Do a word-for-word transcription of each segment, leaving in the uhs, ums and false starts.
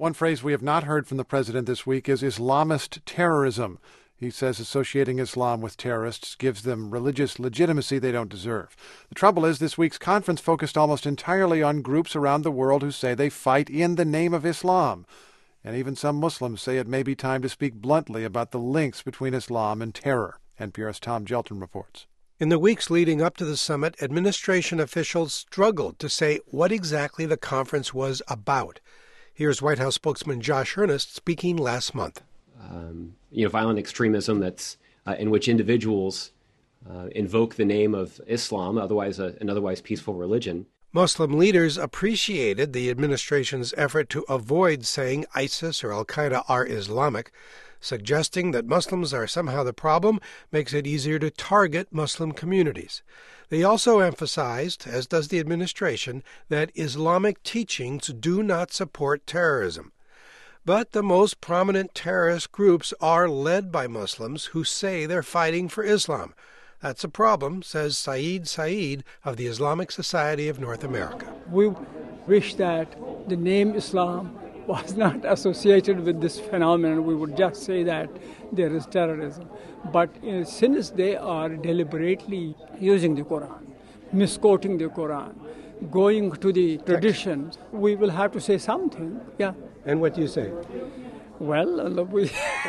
One phrase we have not heard from the president this week is Islamist terrorism. He says associating Islam with terrorists gives them religious legitimacy they don't deserve. The trouble is, this week's conference focused almost entirely on groups around the world who say they fight in the name of Islam. And even some Muslims say it may be time to speak bluntly about the links between Islam and terror. N P R's Tom Gelton reports. In the weeks leading up to the summit, administration officials struggled to say what exactly the conference was about. Here's White House spokesman Josh Earnest speaking last month. Um, you know, violent extremism that's uh, in which individuals uh, invoke the name of Islam, otherwise a, an otherwise peaceful religion. Muslim leaders appreciated the administration's effort to avoid saying ISIS or al-Qaeda are Islamic. Suggesting that Muslims are somehow the problem makes it easier to target Muslim communities. They also emphasized, as does the administration, that Islamic teachings do not support terrorism. But the most prominent terrorist groups are led by Muslims who say they're fighting for Islam. That's a problem, says Saeed Saeed of the Islamic Society of North America. We wish that the name Islam was not associated with this phenomenon. We would just say that there is terrorism. But uh, since they are deliberately using the Quran, misquoting the Quran, going to the traditions, we will have to say something. Yeah. And what do you say? Well, uh, we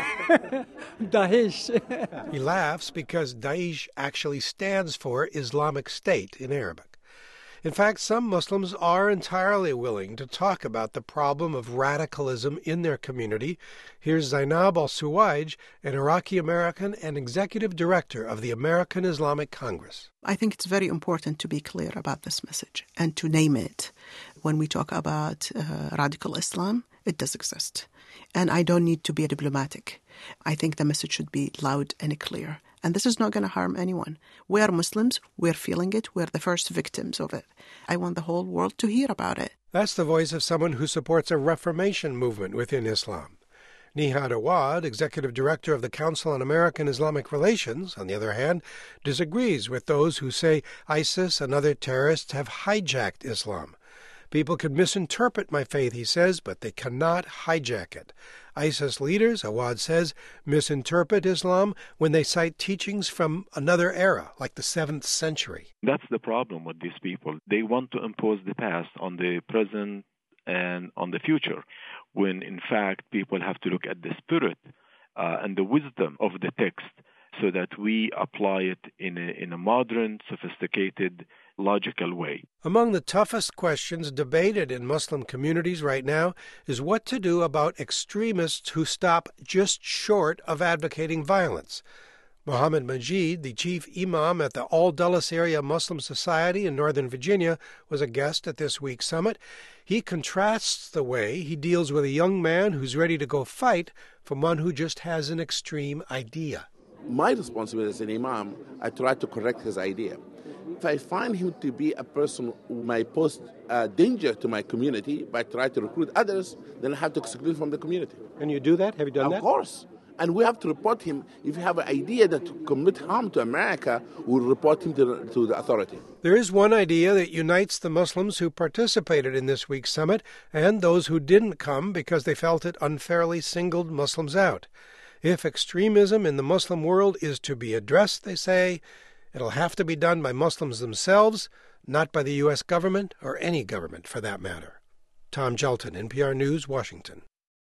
Daesh. He laughs because Daesh actually stands for Islamic State in Arabic. In fact, some Muslims are entirely willing to talk about the problem of radicalism in their community. Here's Zainab al-Suwaij, an Iraqi-American and executive director of the American Islamic Congress. I think it's very important to be clear about this message and to name it. When we talk about uh, radical Islam, it does exist. And I don't need to be diplomatic. I think the message should be loud and clear. And this is not going to harm anyone. We are Muslims. We're feeling it. We're the first victims of it. I want the whole world to hear about it. That's the voice of someone who supports a Reformation movement within Islam. Nihad Awad, executive director of the Council on American Islamic Relations, on the other hand, disagrees with those who say ISIS and other terrorists have hijacked Islam. People can misinterpret my faith, he says, but they cannot hijack it. ISIS leaders, Awad says, misinterpret Islam when they cite teachings from another era, like the seventh century. That's the problem with these people. They want to impose the past on the present and on the future, when in fact people have to look at the spirit uh, and the wisdom of the text so that we apply it in a, in a modern, sophisticated, logical way. Among the toughest questions debated in Muslim communities right now is what to do about extremists who stop just short of advocating violence. Mohammed Majid, the chief imam at the All Dulles Area Muslim Society in Northern Virginia, was a guest at this week's summit. He contrasts the way he deals with a young man who's ready to go fight from one who just has an extreme idea. My responsibility as an imam, I try to correct his idea. If I find him to be a person who might pose uh, danger to my community by trying to recruit others, then I have to exclude from the community. And you do that? Have you done of that? Of course. And we have to report him. If you have an idea that to commit harm to America, we'll report him to the, to the authority. There is one idea that unites the Muslims who participated in this week's summit and those who didn't come because they felt it unfairly singled Muslims out. If extremism in the Muslim world is to be addressed, they say, it'll have to be done by Muslims themselves, not by the U S government or any government for that matter. Tom Gelton, N P R News, Washington.